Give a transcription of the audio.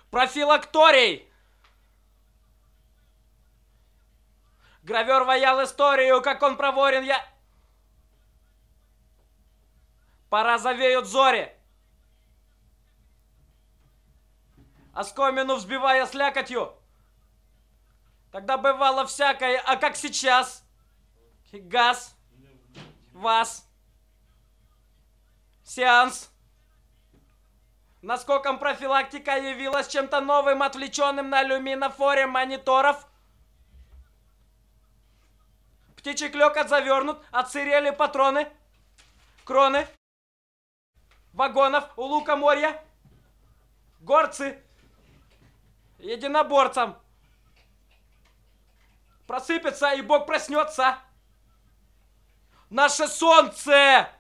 Профилакторий! Гравер ваял историю, как он проворен, я... Пора завеют зори. Оскомину взбивая слякотью. Тогда бывало всякое, а как сейчас? Газ. Вас. Сеанс. Наскоком профилактика явилась чем-то новым, отвлеченным на люминофоре мониторов. Птичий клёкот завернут, отсырели патроны, кроны, вагонов у лукоморья, горцы, единоборцам. Просыпется, и Бог проснется. Наше солнце!